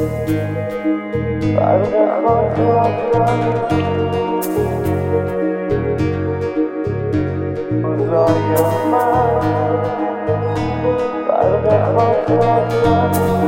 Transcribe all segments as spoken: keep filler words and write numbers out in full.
برق خاطراتم روزای من، برق خاطراتم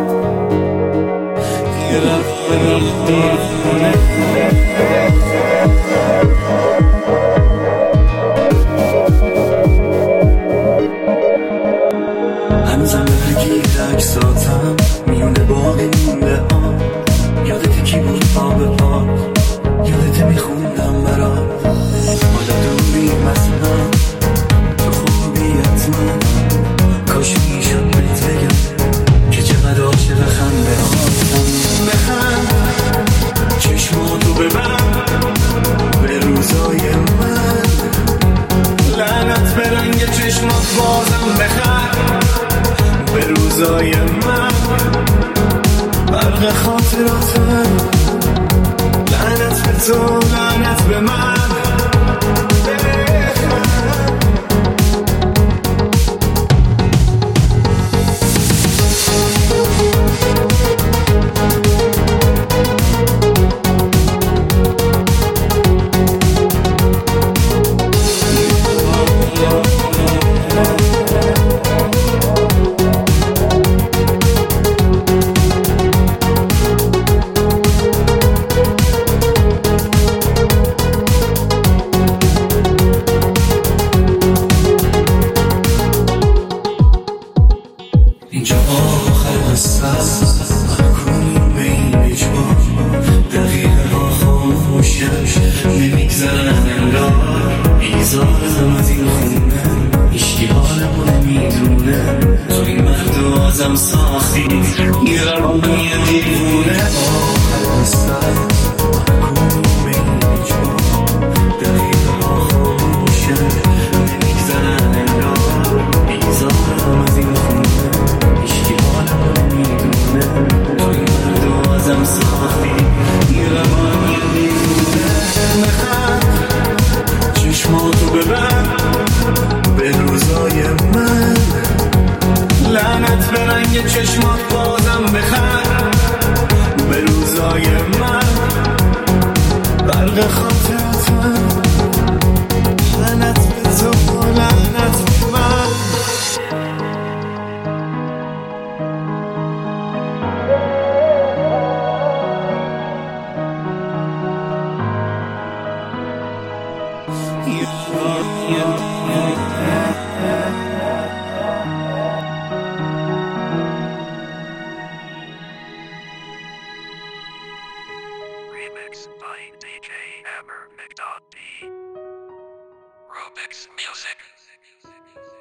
هنوزم بگیر عکساتم میونه باقی مونده آن. یادت کی بود پا به پا، یادت میخوندم برات. حالا دوری مثلا تو خوبیت من، کاش میشد بهت بگم که چقدر عاشق خنده هاتم. بخند چشماتو ببند به روزای من، لعنت به رنگ چشمات بازم بخند به روزای من. برق خاطراتم لعنت به تو، لعنت به من. اینجا آخر قصه کنیم به این اجبار. دقیقه ها خاموشه نمیگذرن انگار. بیزارم از این خونه، هیچکی حالمون میدونه. تو این مرد آزم ساختی یه روانی دیوونه. آخر قصه کنیم به این اجبار. دقیقه ها خاموشه نمیگذرن انگار. بیزارم از این خونه، ازم ساختی یه روانی دیوونه. بخند چشماتو ببند به روزای من، لعنت به رنگ چشمات بازم بخند به روزای من. برق خاطراتم لعنت به تو، لعنت به من. Remix by D J Hammer McDonald D. Robix Music.